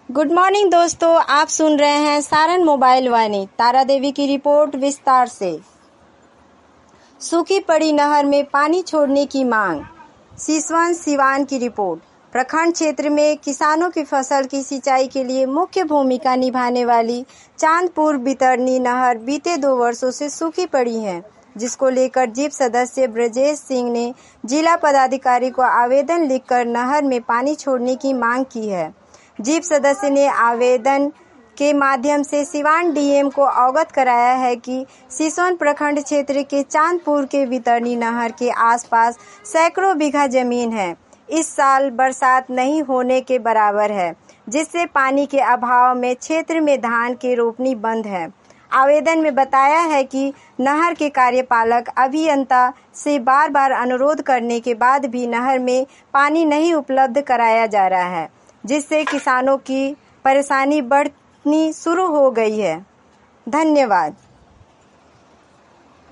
Good morning दोस्तों, आप सुन रहे हैं सारण मोबाइल वाणी। तारा देवी की रिपोर्ट विस्तार से। सूखी पड़ी नहर में पानी छोड़ने की मांग। सिसवन सिवान की रिपोर्ट। प्रखंड क्षेत्र में किसानों की फसल की सिंचाई के लिए मुख्य भूमिका निभाने वाली चांदपुर बितरनी नहर बीते 2 वर्षों से सूखी पड़ी है, जिसको लेकर जीप सदस्य ब्रजेश सिंह ने जिला पदाधिकारी को आवेदन लिखकर नहर में पानी छोड़ने की मांग की है। जीप सदस्य ने आवेदन के माध्यम से सिवान डीएम को अवगत कराया है कि सिसवन प्रखंड क्षेत्र के चांदपुर के बितरनी नहर के आसपास सैकड़ों बीघा जमीन है। इस साल बरसात नहीं होने के बराबर है, जिससे पानी के अभाव में क्षेत्र में धान की रोपनी बंद है। आवेदन में बताया है कि नहर के कार्यपालक अभियंता से बार बार अनुरोध करने के बाद भी नहर में पानी नहीं उपलब्ध कराया जा रहा है, जिससे किसानों की परेशानी बढ़नी शुरू हो गई है। धन्यवाद।